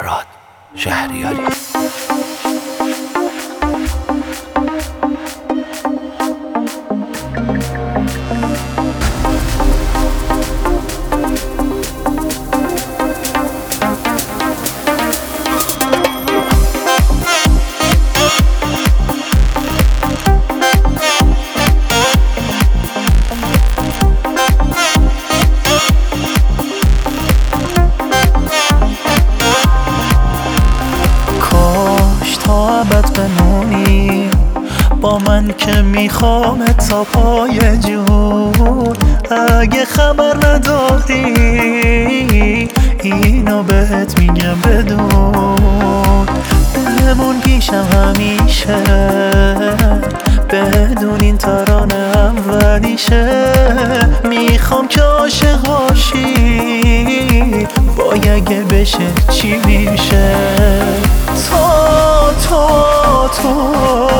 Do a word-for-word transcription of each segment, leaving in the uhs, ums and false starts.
فرهاد شهریاری. بمونی با من که میخوام تا پای جون. اگه خبر نداری اینو بهت میگم بدون. دلمون پیشم همیشه بدون این ترانه اولیشه. میخوام که عاشق باشی وای اگه بشه چی میشه. تو تو تو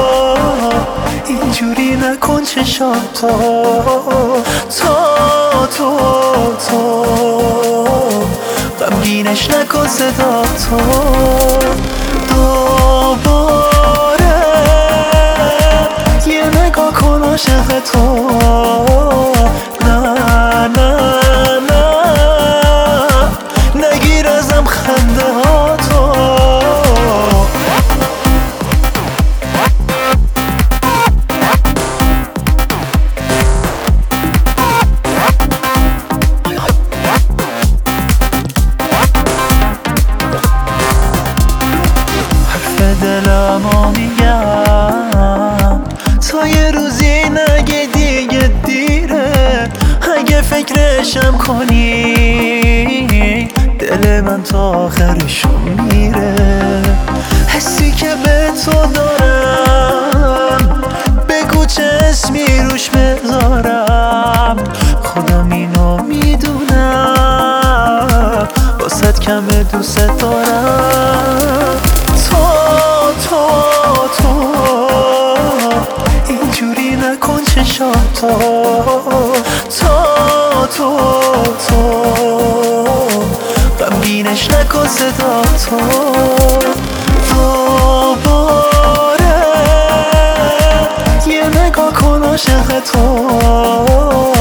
اینجوری نکن چشاتو. تو تو تو غمگینش نکن صداتو. دوباره یه نگاه کن عاشق تو. نه نه نه نگیر ازم خنده ها تو. دلمو میگم تا یه روزی نگه دیگه دیره. اگه فکرشم کنی دل من تا آخرشو میره. حسی که به تو دارم بگو چه اسمی روش بذارم. خودم اینو میدونم واسه کمه دوست دارم. تو تو تو اینجوری نکن چشاتو. تو تو تو غمگینش نکن صداتو. دوباره یه نگاه کن عاشق تو.